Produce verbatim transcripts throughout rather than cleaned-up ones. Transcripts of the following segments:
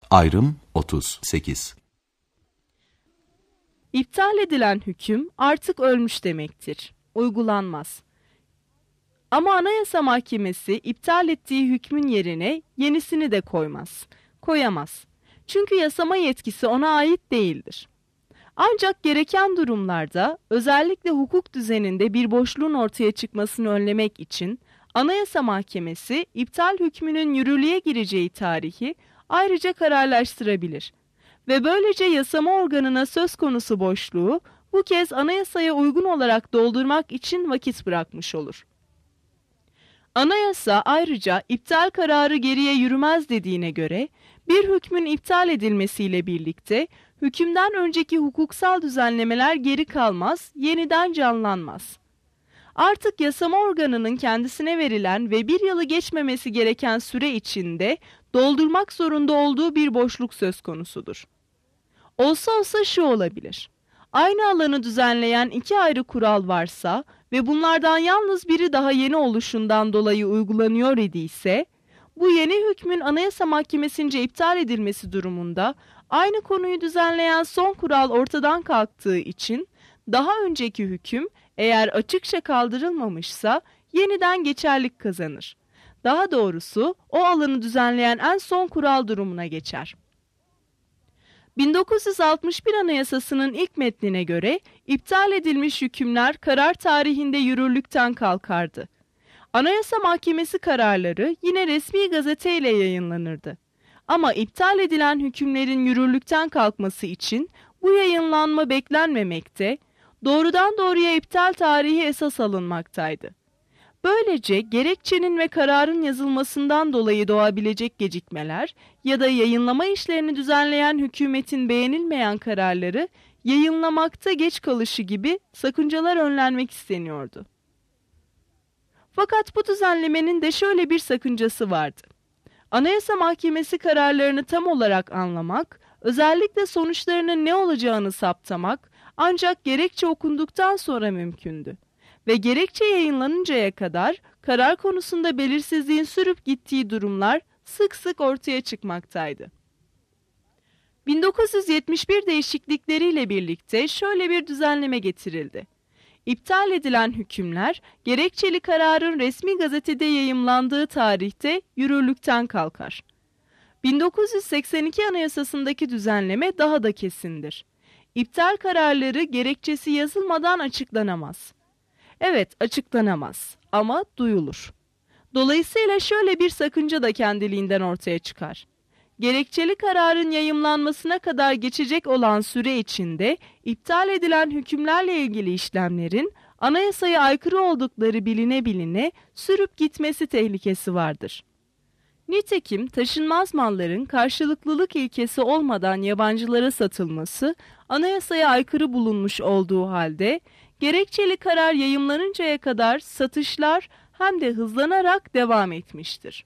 Ayrım otuz sekiz. İptal edilen hüküm artık ölmüş demektir. Uygulanmaz. Ama Anayasa Mahkemesi iptal ettiği hükmün yerine yenisini de koymaz. Koyamaz. Çünkü yasama yetkisi ona ait değildir. Ancak gereken durumlarda özellikle hukuk düzeninde bir boşluğun ortaya çıkmasını önlemek için Anayasa Mahkemesi iptal hükmünün yürürlüğe gireceği tarihi ayrıca kararlaştırabilir. Ve böylece yasama organına söz konusu boşluğu bu kez anayasaya uygun olarak doldurmak için vakit bırakmış olur. Anayasa ayrıca iptal kararı geriye yürümez dediğine göre bir hükmün iptal edilmesiyle birlikte hükümden önceki hukuksal düzenlemeler geri kalmaz, yeniden canlanmaz. Artık yasama organının kendisine verilen ve bir yılı geçmemesi gereken süre içinde doldurmak zorunda olduğu bir boşluk söz konusudur. Olsa olsa şu olabilir. Aynı alanı düzenleyen iki ayrı kural varsa ve bunlardan yalnız biri daha yeni oluşundan dolayı uygulanıyor idiyse, bu yeni hükmün Anayasa Mahkemesi'nce iptal edilmesi durumunda aynı konuyu düzenleyen son kural ortadan kalktığı için daha önceki hüküm eğer açıkça kaldırılmamışsa yeniden geçerlik kazanır. Daha doğrusu o alanı düzenleyen en son kural durumuna geçer. bin dokuz yüz altmış bir Anayasası'nın ilk metnine göre iptal edilmiş hükümler karar tarihinde yürürlükten kalkardı. Anayasa Mahkemesi kararları yine resmi gazeteyle yayınlanırdı. Ama iptal edilen hükümlerin yürürlükten kalkması için bu yayınlanma beklenmemekte, doğrudan doğruya iptal tarihi esas alınmaktaydı. Böylece gerekçenin ve kararın yazılmasından dolayı doğabilecek gecikmeler ya da yayınlama işlerini düzenleyen hükümetin beğenilmeyen kararları yayınlamakta geç kalışı gibi sakıncalar önlenmek isteniyordu. Fakat bu düzenlemenin de şöyle bir sakıncası vardı. Anayasa Mahkemesi kararlarını tam olarak anlamak, özellikle sonuçlarının ne olacağını saptamak ancak gerekçe okunduktan sonra mümkündü. Ve gerekçe yayınlanıncaya kadar karar konusunda belirsizliğin sürüp gittiği durumlar sık sık ortaya çıkmaktaydı. bin dokuz yüz yetmiş bir değişiklikleriyle birlikte şöyle bir düzenleme getirildi. İptal edilen hükümler, gerekçeli kararın resmi gazetede yayımlandığı tarihte yürürlükten kalkar. bin dokuz yüz seksen iki Anayasası'ndaki düzenleme daha da kesindir. İptal kararları gerekçesi yazılmadan açıklanamaz. Evet, açıklanamaz ama duyulur. Dolayısıyla şöyle bir sakınca da kendiliğinden ortaya çıkar. Gerekçeli kararın yayımlanmasına kadar geçecek olan süre içinde iptal edilen hükümlerle ilgili işlemlerin anayasaya aykırı oldukları biline biline sürüp gitmesi tehlikesi vardır. Nitekim taşınmaz malların karşılıklılık ilkesi olmadan yabancılara satılması anayasaya aykırı bulunmuş olduğu halde gerekçeli karar yayımlanıncaya kadar satışlar hem de hızlanarak devam etmiştir.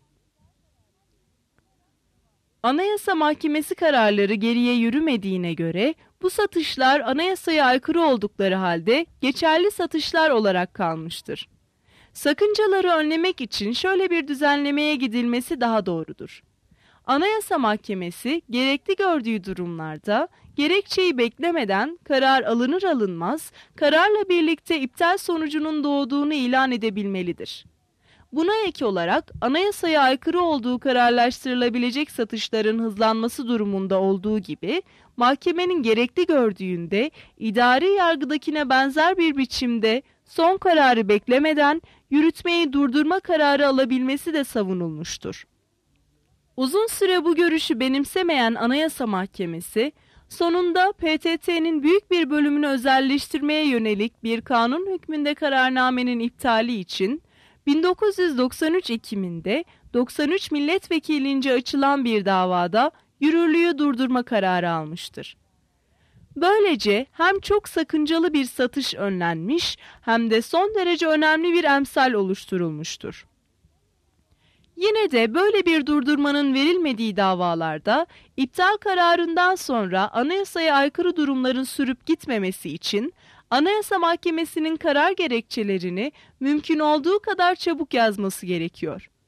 Anayasa Mahkemesi kararları geriye yürümediğine göre bu satışlar anayasaya aykırı oldukları halde geçerli satışlar olarak kalmıştır. Sakıncaları önlemek için şöyle bir düzenlemeye gidilmesi daha doğrudur. Anayasa Mahkemesi gerekli gördüğü durumlarda gerekçeyi beklemeden karar alınır alınmaz kararla birlikte iptal sonucunun doğduğunu ilan edebilmelidir. Buna ek olarak anayasaya aykırı olduğu kararlaştırılabilecek satışların hızlanması durumunda olduğu gibi mahkemenin gerekli gördüğünde idari yargıdakine benzer bir biçimde son kararı beklemeden yürütmeyi durdurma kararı alabilmesi de savunulmuştur. Uzun süre bu görüşü benimsemeyen Anayasa Mahkemesi, sonunda P T T'nin büyük bir bölümünü özelleştirmeye yönelik bir kanun hükmünde kararnamenin iptali için bin dokuz yüz doksan üç Ekim'inde doksan üç milletvekilince açılan bir davada yürürlüğü durdurma kararı almıştır. Böylece hem çok sakıncalı bir satış önlenmiş hem de son derece önemli bir emsal oluşturulmuştur. Yine de böyle bir durdurmanın verilmediği davalarda iptal kararından sonra anayasaya aykırı durumların sürüp gitmemesi için Anayasa Mahkemesi'nin karar gerekçelerini mümkün olduğu kadar çabuk yazması gerekiyor.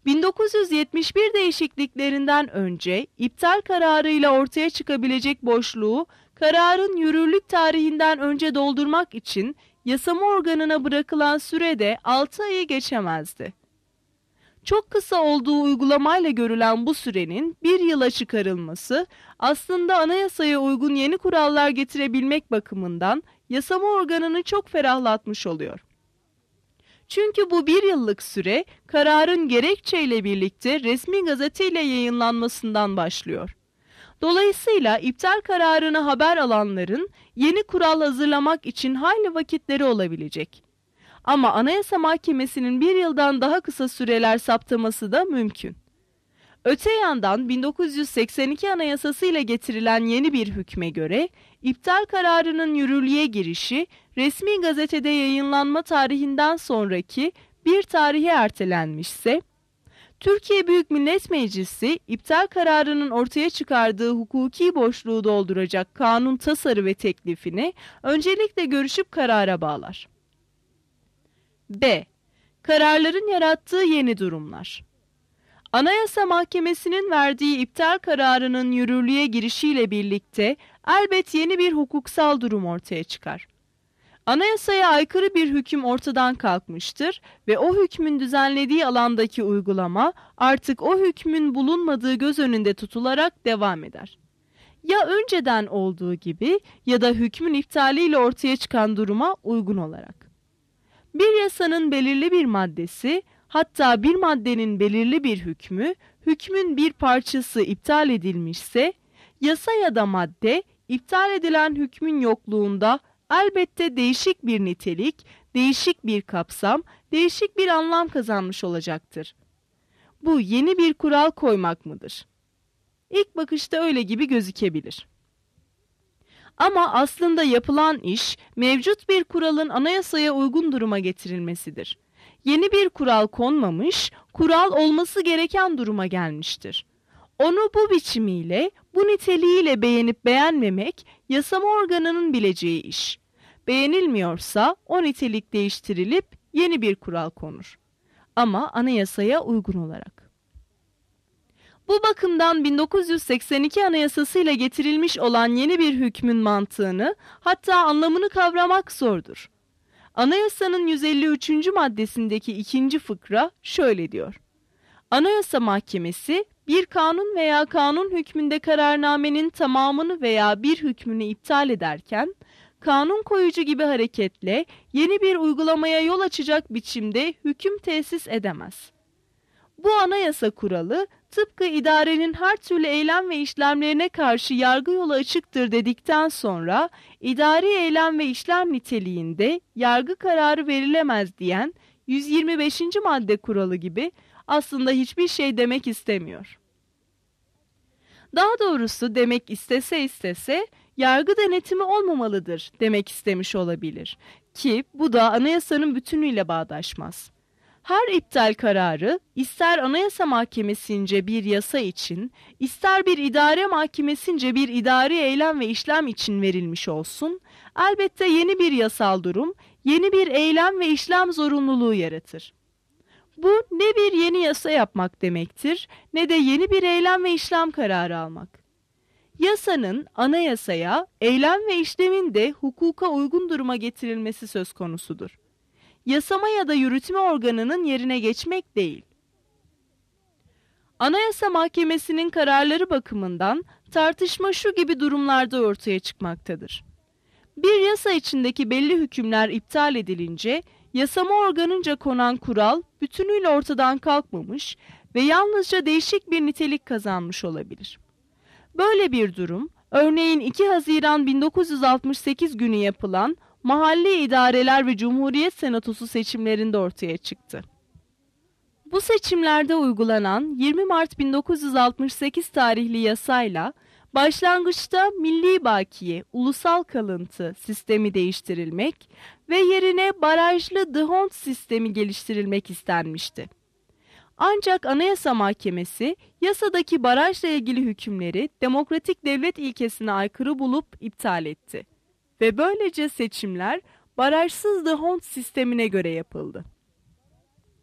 bin dokuz yüz yetmiş bir değişikliklerinden önce iptal kararıyla ortaya çıkabilecek boşluğu kararın yürürlük tarihinden önce doldurmak için yasama organına bırakılan sürede altı ayı geçemezdi. Çok kısa olduğu uygulamayla görülen bu sürenin bir yıla çıkarılması aslında anayasaya uygun yeni kurallar getirebilmek bakımından yasama organını çok ferahlatmış oluyor. Çünkü bu bir yıllık süre kararın gerekçeyle birlikte resmi gazeteyle yayınlanmasından başlıyor. Dolayısıyla iptal kararını haber alanların yeni kural hazırlamak için hayli vakitleri olabilecek. Ama Anayasa Mahkemesi'nin bir yıldan daha kısa süreler saptaması da mümkün. Öte yandan bin dokuz yüz seksen iki Anayasası ile getirilen yeni bir hükme göre iptal kararının yürürlüğe girişi resmi gazetede yayınlanma tarihinden sonraki bir tarihe ertelenmişse, Türkiye Büyük Millet Meclisi iptal kararının ortaya çıkardığı hukuki boşluğu dolduracak kanun tasarı ve teklifini öncelikle görüşüp karara bağlar. B. Kararların yarattığı yeni durumlar. Anayasa Mahkemesi'nin verdiği iptal kararının yürürlüğe girişiyle birlikte elbet yeni bir hukuksal durum ortaya çıkar. Anayasaya aykırı bir hüküm ortadan kalkmıştır ve o hükmün düzenlediği alandaki uygulama artık o hükmün bulunmadığı göz önünde tutularak devam eder. Ya önceden olduğu gibi ya da hükmün iptaliyle ortaya çıkan duruma uygun olarak. Bir yasanın belirli bir maddesi, hatta bir maddenin belirli bir hükmü, hükmün bir parçası iptal edilmişse, yasa ya da madde iptal edilen hükmün yokluğunda elbette değişik bir nitelik, değişik bir kapsam, değişik bir anlam kazanmış olacaktır. Bu yeni bir kural koymak mıdır? İlk bakışta öyle gibi gözükebilir. Ama aslında yapılan iş, mevcut bir kuralın anayasaya uygun duruma getirilmesidir. Yeni bir kural konmamış, kural olması gereken duruma gelmiştir. Onu bu biçimiyle, bu niteliğiyle beğenip beğenmemek, yasama organının bileceği iş. Beğenilmiyorsa o nitelik değiştirilip yeni bir kural konur. Ama anayasaya uygun olarak. Bu bakımdan bin dokuz yüz seksen iki Anayasası ile getirilmiş olan yeni bir hükmün mantığını, hatta anlamını kavramak zordur. Anayasanın yüz elli üçüncü maddesindeki ikinci fıkra şöyle diyor. Anayasa Mahkemesi, bir kanun veya kanun hükmünde kararnamenin tamamını veya bir hükmünü iptal ederken, kanun koyucu gibi hareketle yeni bir uygulamaya yol açacak biçimde hüküm tesis edemez. Bu anayasa kuralı, tıpkı idarenin her türlü eylem ve işlemlerine karşı yargı yolu açıktır dedikten sonra, idari eylem ve işlem niteliğinde yargı kararı verilemez diyen yüz yirmi beşinci madde kuralı gibi aslında hiçbir şey demek istemiyor. Daha doğrusu demek istese istese, yargı denetimi olmamalıdır demek istemiş olabilir ki bu da anayasanın bütünüyle bağdaşmaz. Her iptal kararı ister Anayasa Mahkemesince bir yasa için, ister bir idare mahkemesince bir idari eylem ve işlem için verilmiş olsun, elbette yeni bir yasal durum, yeni bir eylem ve işlem zorunluluğu yaratır. Bu ne bir yeni yasa yapmak demektir, ne de yeni bir eylem ve işlem kararı almak. Yasanın anayasaya, eylem ve işlemin de hukuka uygun duruma getirilmesi söz konusudur. Yasama ya da yürütme organının yerine geçmek değil. Anayasa Mahkemesi'nin kararları bakımından tartışma şu gibi durumlarda ortaya çıkmaktadır. Bir yasa içindeki belli hükümler iptal edilince, yasama organınca konan kural bütünüyle ortadan kalkmamış ve yalnızca değişik bir nitelik kazanmış olabilir. Böyle bir durum, örneğin iki Haziran bin dokuz yüz altmış sekiz günü yapılan Mahalli İdareler ve Cumhuriyet Senatosu seçimlerinde ortaya çıktı. Bu seçimlerde uygulanan yirmi Mart bin dokuz yüz altmış sekiz tarihli yasayla başlangıçta milli bakiye, ulusal kalıntı sistemi değiştirilmek ve yerine barajlı D'Hondt sistemi geliştirilmek istenmişti. Ancak Anayasa Mahkemesi yasadaki barajla ilgili hükümleri demokratik devlet ilkesine aykırı bulup iptal etti. Ve böylece seçimler barajsız D'Hondt sistemine göre yapıldı.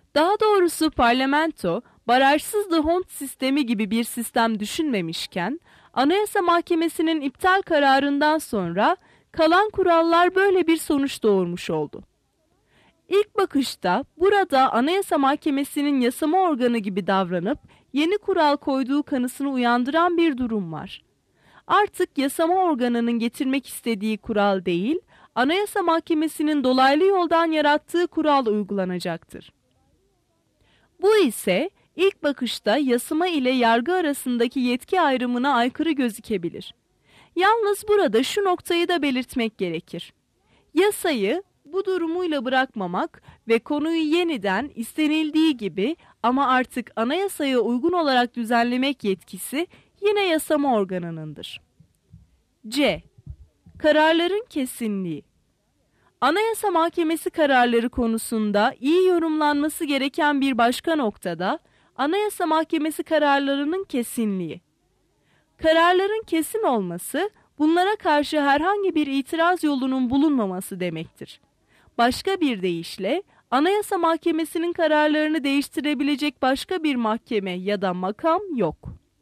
Daha doğrusu parlamento, barajsız D'Hondt sistemi gibi bir sistem düşünmemişken, Anayasa Mahkemesi'nin iptal kararından sonra kalan kurallar böyle bir sonuç doğurmuş oldu. İlk bakışta burada Anayasa Mahkemesi'nin yasama organı gibi davranıp yeni kural koyduğu kanısını uyandıran bir durum var. Artık yasama organının getirmek istediği kural değil, Anayasa Mahkemesi'nin dolaylı yoldan yarattığı kural uygulanacaktır. Bu ise ilk bakışta yasama ile yargı arasındaki yetki ayrımına aykırı gözükebilir. Yalnız burada şu noktayı da belirtmek gerekir. Yasayı bu durumuyla bırakmamak ve konuyu yeniden istenildiği gibi ama artık anayasaya uygun olarak düzenlemek yetkisi yine yasama organınındır. C. Kararların kesinliği. Anayasa Mahkemesi kararları konusunda iyi yorumlanması gereken bir başka noktada Anayasa Mahkemesi kararlarının kesinliği. Kararların kesin olması, bunlara karşı herhangi bir itiraz yolunun bulunmaması demektir. Başka bir deyişle, Anayasa Mahkemesi'nin kararlarını değiştirebilecek başka bir mahkeme ya da makam yok.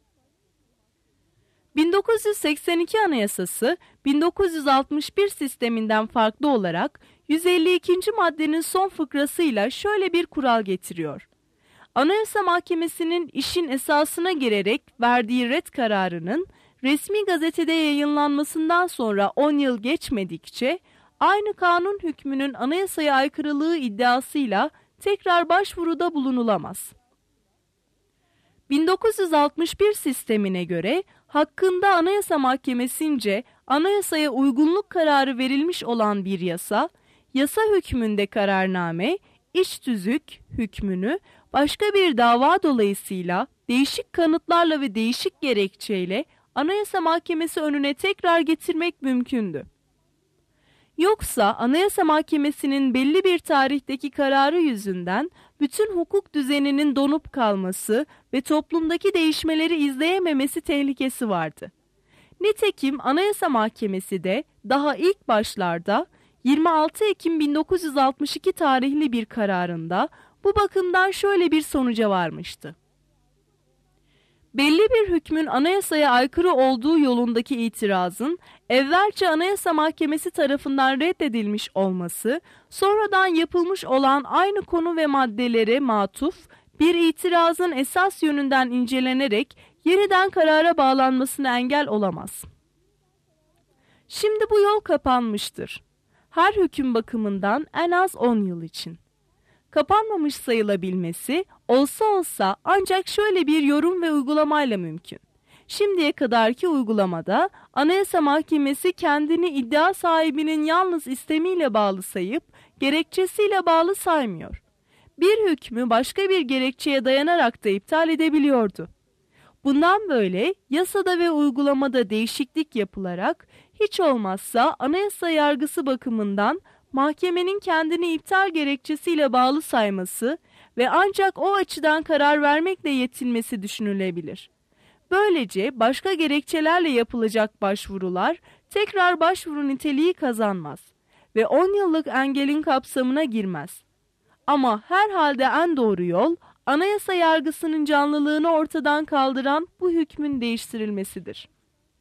bin dokuz yüz seksen iki Anayasası, bin dokuz yüz altmış bir sisteminden farklı olarak yüz elli ikinci maddenin son fıkrasıyla şöyle bir kural getiriyor. Anayasa Mahkemesi'nin işin esasına girerek verdiği ret kararının resmi gazetede yayınlanmasından sonra on yıl geçmedikçe aynı kanun hükmünün anayasaya aykırılığı iddiasıyla tekrar başvuruda bulunulamaz. bin dokuz yüz altmış bir sistemine göre hakkında Anayasa Mahkemesi'nce anayasaya uygunluk kararı verilmiş olan bir yasa, yasa hükmünde kararname, iç tüzük hükmünü başka bir dava dolayısıyla değişik kanıtlarla ve değişik gerekçeyle Anayasa Mahkemesi önüne tekrar getirmek mümkündü. Yoksa Anayasa Mahkemesi'nin belli bir tarihteki kararı yüzünden bütün hukuk düzeninin donup kalması ve toplumdaki değişmeleri izleyememesi tehlikesi vardı. Nitekim Anayasa Mahkemesi de daha ilk başlarda yirmi altı Ekim bin dokuz yüz altmış iki tarihli bir kararında bu bakımdan şöyle bir sonuca varmıştı. Belli bir hükmün anayasaya aykırı olduğu yolundaki itirazın evvelce Anayasa Mahkemesi tarafından reddedilmiş olması, sonradan yapılmış olan aynı konu ve maddelere matuf bir itirazın esas yönünden incelenerek yeniden karara bağlanmasına engel olamaz. Şimdi bu yol kapanmıştır. Her hüküm bakımından en az on yıl için. Kapanmamış sayılabilmesi olsa olsa ancak şöyle bir yorum ve uygulamayla mümkün. Şimdiye kadarki uygulamada Anayasa Mahkemesi kendini iddia sahibinin yalnız istemiyle bağlı sayıp gerekçesiyle bağlı saymıyor. Bir hükmü başka bir gerekçeye dayanarak da iptal edebiliyordu. Bundan böyle yasada ve uygulamada değişiklik yapılarak hiç olmazsa anayasa yargısı bakımından mahkemenin kendini iptal gerekçesiyle bağlı sayması ve ancak o açıdan karar vermekle yetinmesi düşünülebilir. Böylece başka gerekçelerle yapılacak başvurular tekrar başvuru niteliği kazanmaz ve on yıllık engelin kapsamına girmez. Ama herhalde en doğru yol anayasa yargısının canlılığını ortadan kaldıran bu hükmün değiştirilmesidir.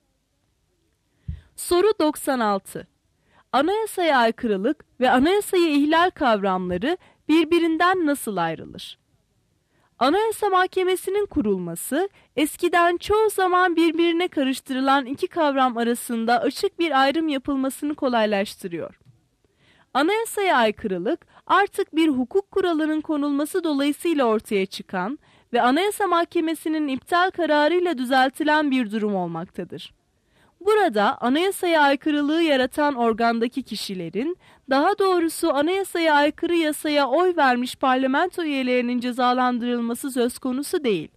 Soru doksan altı. Anayasaya aykırılık ve anayasayı ihlal kavramları birbirinden nasıl ayrılır? Anayasa Mahkemesi'nin kurulması, eskiden çoğu zaman birbirine karıştırılan iki kavram arasında açık bir ayrım yapılmasını kolaylaştırıyor. Anayasaya aykırılık, artık bir hukuk kuralının konulması dolayısıyla ortaya çıkan ve Anayasa Mahkemesi'nin iptal kararıyla düzeltilen bir durum olmaktadır. Burada anayasaya aykırılığı yaratan organdaki kişilerin, daha doğrusu anayasaya aykırı yasaya oy vermiş parlamento üyelerinin cezalandırılması söz konusu değil.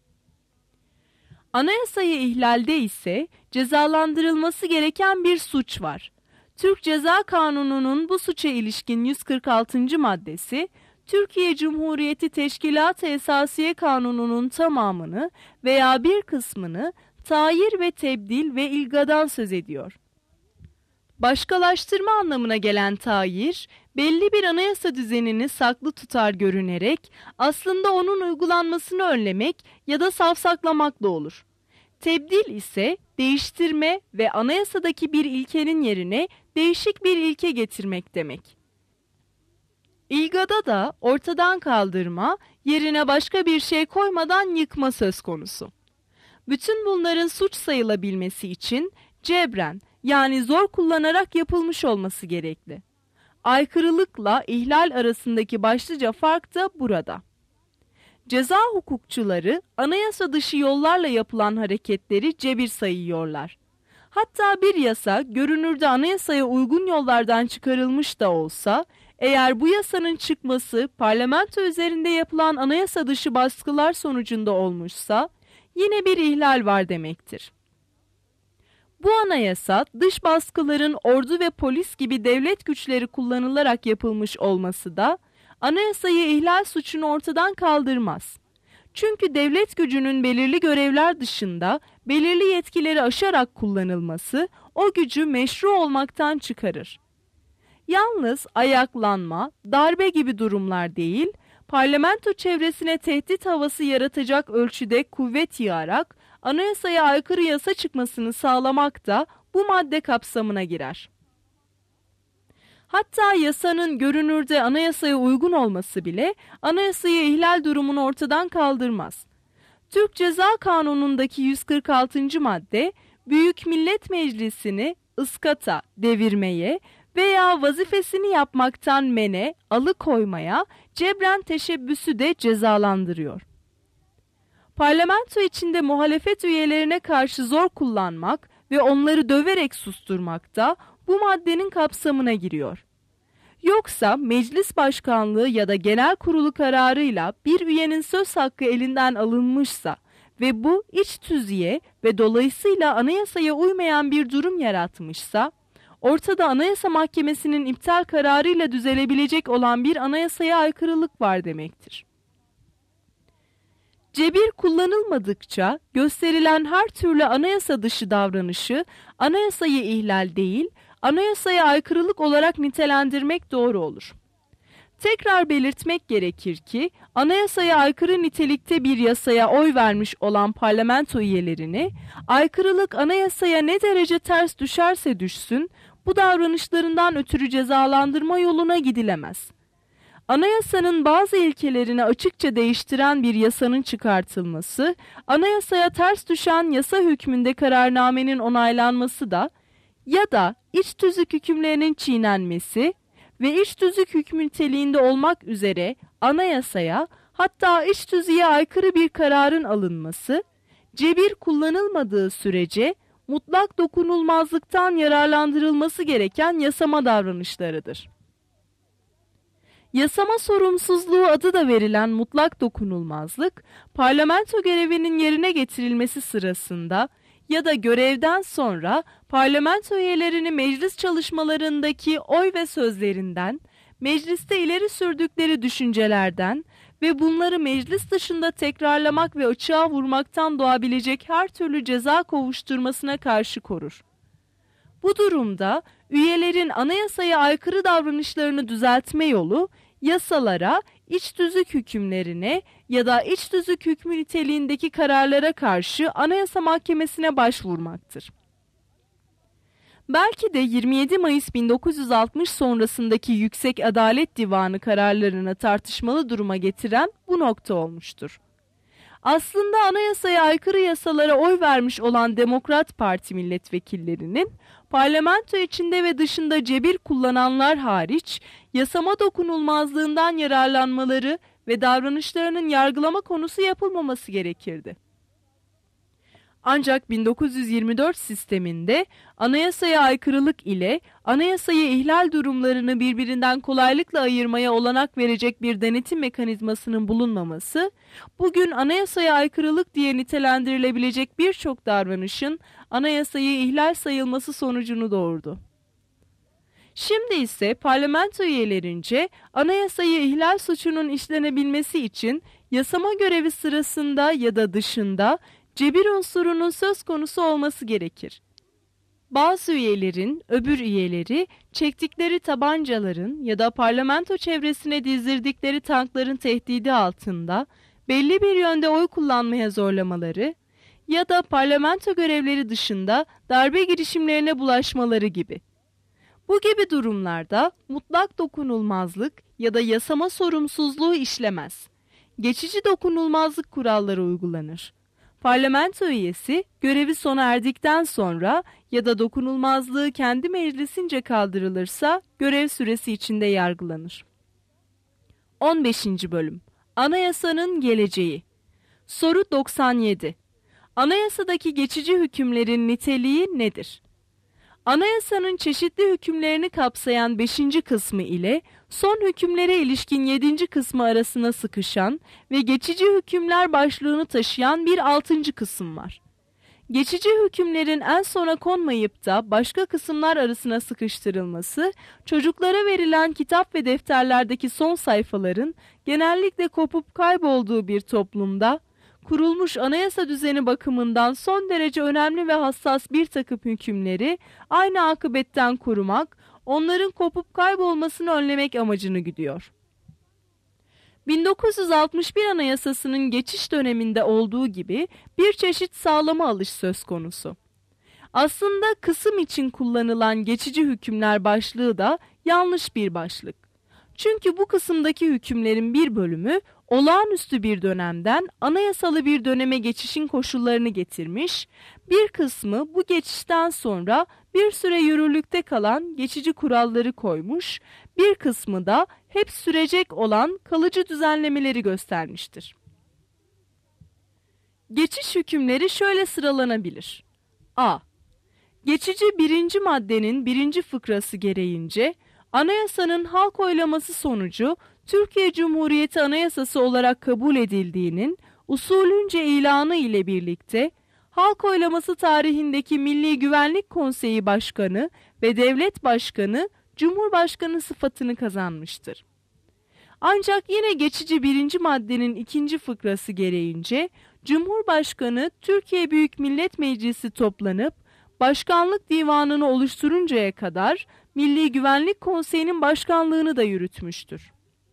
Anayasayı ihlalde ise cezalandırılması gereken bir suç var. Türk Ceza Kanunu'nun bu suça ilişkin yüz kırk altıncı maddesi, Türkiye Cumhuriyeti Teşkilat-ı Esasiye Kanunu'nun tamamını veya bir kısmını tayir ve tebdil ve ilgadan söz ediyor. Başkalaştırma anlamına gelen tayir, belli bir anayasa düzenini saklı tutar görünerek aslında onun uygulanmasını önlemek ya da savsaklamakla olur. Tebdil ise değiştirme ve anayasadaki bir ilkenin yerine değişik bir ilke getirmek demek. İlgada da ortadan kaldırma, yerine başka bir şey koymadan yıkma söz konusu. Bütün bunların suç sayılabilmesi için cebren, yani zor kullanarak yapılmış olması gerekli. Aykırılıkla ihlal arasındaki başlıca fark da burada. Ceza hukukçuları anayasa dışı yollarla yapılan hareketleri cebir sayıyorlar. Hatta bir yasa görünürde anayasaya uygun yollardan çıkarılmış da olsa, eğer bu yasanın çıkması parlamento üzerinde yapılan anayasa dışı baskılar sonucunda olmuşsa, yine bir ihlal var demektir. Bu anayasa dış baskıların ordu ve polis gibi devlet güçleri kullanılarak yapılmış olması da anayasayı ihlal suçunu ortadan kaldırmaz. Çünkü devlet gücünün belirli görevler dışında belirli yetkileri aşarak kullanılması o gücü meşru olmaktan çıkarır. Yalnız ayaklanma, darbe gibi durumlar değil, parlamento çevresine tehdit havası yaratacak ölçüde kuvvet yığarak anayasaya aykırı yasa çıkmasını sağlamak da bu madde kapsamına girer. Hatta yasanın görünürde anayasaya uygun olması bile anayasayı ihlal durumunu ortadan kaldırmaz. Türk Ceza Kanunu'ndaki yüz kırk altıncı madde, Büyük Millet Meclisi'ni ıskata, devirmeye veya vazifesini yapmaktan mene, alıkoymaya, cebren teşebbüsü de cezalandırıyor. Parlamento içinde muhalefet üyelerine karşı zor kullanmak ve onları döverek susturmak da bu maddenin kapsamına giriyor. Yoksa meclis başkanlığı ya da genel kurulu kararıyla bir üyenin söz hakkı elinden alınmışsa ve bu iç tüzüğe ve dolayısıyla anayasaya uymayan bir durum yaratmışsa, ortada Anayasa Mahkemesi'nin iptal kararıyla düzelebilecek olan bir anayasaya aykırılık var demektir. Cebir kullanılmadıkça gösterilen her türlü anayasa dışı davranışı anayasayı ihlal değil, anayasaya aykırılık olarak nitelendirmek doğru olur. Tekrar belirtmek gerekir ki anayasaya aykırı nitelikte bir yasaya oy vermiş olan parlamento üyelerini aykırılık anayasaya ne derece ters düşerse düşsün bu davranışlarından ötürü cezalandırma yoluna gidilemez. Anayasanın bazı ilkelerini açıkça değiştiren bir yasanın çıkartılması, anayasaya ters düşen yasa hükmünde kararnamenin onaylanması da ya da iç tüzük hükümlerinin çiğnenmesi ve iç tüzük hükmü niteliğinde olmak üzere anayasaya hatta iç tüzüğe aykırı bir kararın alınması, cebir kullanılmadığı sürece mutlak dokunulmazlıktan yararlandırılması gereken yasama davranışlarıdır. Yasama sorumsuzluğu adı da verilen mutlak dokunulmazlık, parlamento görevinin yerine getirilmesi sırasında ya da görevden sonra parlamento üyelerini meclis çalışmalarındaki oy ve sözlerinden, mecliste ileri sürdükleri düşüncelerden ve bunları meclis dışında tekrarlamak ve açığa vurmaktan doğabilecek her türlü ceza kovuşturmasına karşı korur. Bu durumda üyelerin anayasaya aykırı davranışlarını düzeltme yolu, yasalara, iç tüzük hükümlerine ya da iç tüzük hükmü niteliğindeki kararlara karşı Anayasa Mahkemesi'ne başvurmaktır. Belki de yirmi yedi Mayıs bin dokuz yüz altmış sonrasındaki Yüksek Adalet Divanı kararlarını tartışmalı duruma getiren bu nokta olmuştur. Aslında anayasaya aykırı yasalara oy vermiş olan Demokrat Parti milletvekillerinin parlamento içinde ve dışında cebir kullananlar hariç yasama dokunulmazlığından yararlanmaları ve davranışlarının yargılama konusu yapılmaması gerekirdi. Ancak bin dokuz yüz yirmi dört sisteminde anayasaya aykırılık ile anayasayı ihlal durumlarını birbirinden kolaylıkla ayırmaya olanak verecek bir denetim mekanizmasının bulunmaması, bugün anayasaya aykırılık diye nitelendirilebilecek birçok davranışın anayasayı ihlal sayılması sonucunu doğurdu. Şimdi ise parlamento üyelerince anayasayı ihlal suçunun işlenebilmesi için yasama görevi sırasında ya da dışında cebir unsurunun söz konusu olması gerekir. bazı üyelerin öbür üyeleri çektikleri tabancaların ya da parlamento çevresine dizdirdikleri tankların tehdidi altında belli bir yönde oy kullanmaya zorlamaları ya da parlamento görevleri dışında darbe girişimlerine bulaşmaları gibi. Bu gibi durumlarda mutlak dokunulmazlık ya da yasama sorumsuzluğu işlemez. Geçici dokunulmazlık kuralları uygulanır. Parlamento üyesi görevi sona erdikten sonra ya da dokunulmazlığı kendi meclisince kaldırılırsa görev süresi içinde yargılanır. on beşinci Bölüm Anayasanın geleceği. Soru doksan yedi. Anayasadaki geçici hükümlerin niteliği nedir? Anayasanın çeşitli hükümlerini kapsayan beşinci kısmı ile son hükümlere ilişkin yedinci kısmı arasına sıkışan ve geçici hükümler başlığını taşıyan bir altıncı kısım var. Geçici hükümlerin en sona konmayıp da başka kısımlar arasına sıkıştırılması, çocuklara verilen kitap ve defterlerdeki son sayfaların genellikle kopup kaybolduğu bir toplumda, kurulmuş anayasa düzeni bakımından son derece önemli ve hassas bir takım hükümleri aynı akıbetten korumak, onların kopup kaybolmasını önlemek amacını güdüyor. bin dokuz yüz altmış bir Anayasası'nın geçiş döneminde olduğu gibi bir çeşit sağlama alış söz konusu. Aslında kısım için kullanılan geçici hükümler başlığı da yanlış bir başlık. Çünkü bu kısımdaki hükümlerin bir bölümü olağanüstü bir dönemden anayasalı bir döneme geçişin koşullarını getirmiş, bir kısmı bu geçişten sonra bir süre yürürlükte kalan geçici kuralları koymuş, bir kısmı da hep sürecek olan kalıcı düzenlemeleri göstermiştir. Geçiş hükümleri şöyle sıralanabilir. A. Geçici birinci maddenin birinci fıkrası gereğince, anayasanın halk oylaması sonucu Türkiye Cumhuriyeti Anayasası olarak kabul edildiğinin usulünce ilanı ile birlikte halk oylaması tarihindeki Milli Güvenlik Konseyi Başkanı ve Devlet Başkanı Cumhurbaşkanı sıfatını kazanmıştır. Ancak yine geçici birinci maddenin ikinci fıkrası gereğince Cumhurbaşkanı Türkiye Büyük Millet Meclisi toplanıp Başkanlık Divanı'nı oluşturuncaya kadar Milli Güvenlik Konseyi'nin başkanlığını da yürütmüştür.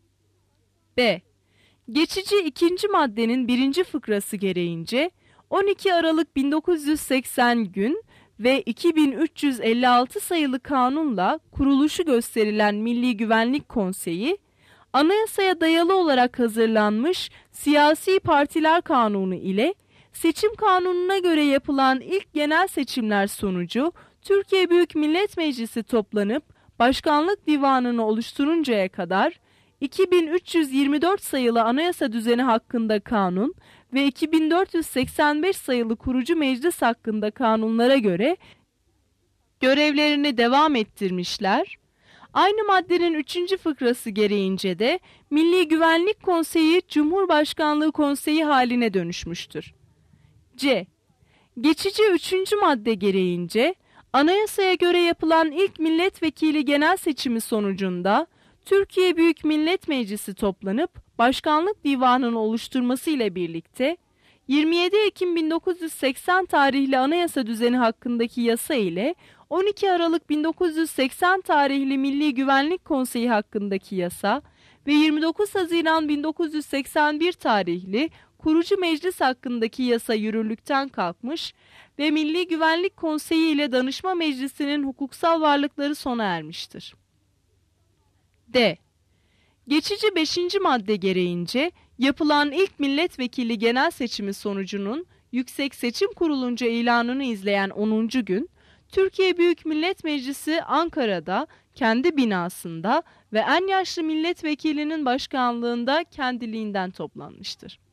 B. Geçici ikinci maddenin birinci fıkrası gereğince on iki Aralık bin dokuz yüz seksen gün ve iki bin üç yüz elli altı sayılı kanunla kuruluşu gösterilen Milli Güvenlik Konseyi, anayasaya dayalı olarak hazırlanmış Siyasi Partiler Kanunu ile seçim kanununa göre yapılan ilk genel seçimler sonucu Türkiye Büyük Millet Meclisi toplanıp Başkanlık Divanı'nı oluşturuncaya kadar iki bin üç yüz yirmi dört sayılı anayasa düzeni hakkında kanun ve iki bin dört yüz seksen beş sayılı kurucu meclis hakkında kanunlara göre görevlerini devam ettirmişler. Aynı maddenin üçüncü fıkrası gereğince de Milli Güvenlik Konseyi Cumhurbaşkanlığı Konseyi haline dönüşmüştür. C. Geçici üçüncü madde gereğince anayasaya göre yapılan ilk milletvekili genel seçimi sonucunda Türkiye Büyük Millet Meclisi toplanıp Başkanlık Divanı'nı oluşturması ile birlikte yirmi yedi Ekim bin dokuz yüz seksen tarihli anayasa düzeni hakkındaki yasa ile on iki Aralık bin dokuz yüz seksen tarihli Milli Güvenlik Konseyi hakkındaki yasa ve yirmi dokuz Haziran bin dokuz yüz seksen bir tarihli kurucu meclis hakkındaki yasa yürürlükten kalkmış ve Milli Güvenlik Konseyi ile Danışma Meclisi'nin hukuksal varlıkları sona ermiştir. D. Geçici beşinci madde gereğince yapılan ilk milletvekili genel seçimi sonucunun Yüksek Seçim Kurulunca ilanını izleyen onuncu gün, Türkiye Büyük Millet Meclisi Ankara'da kendi binasında ve en yaşlı milletvekilinin başkanlığında kendiliğinden toplanmıştır.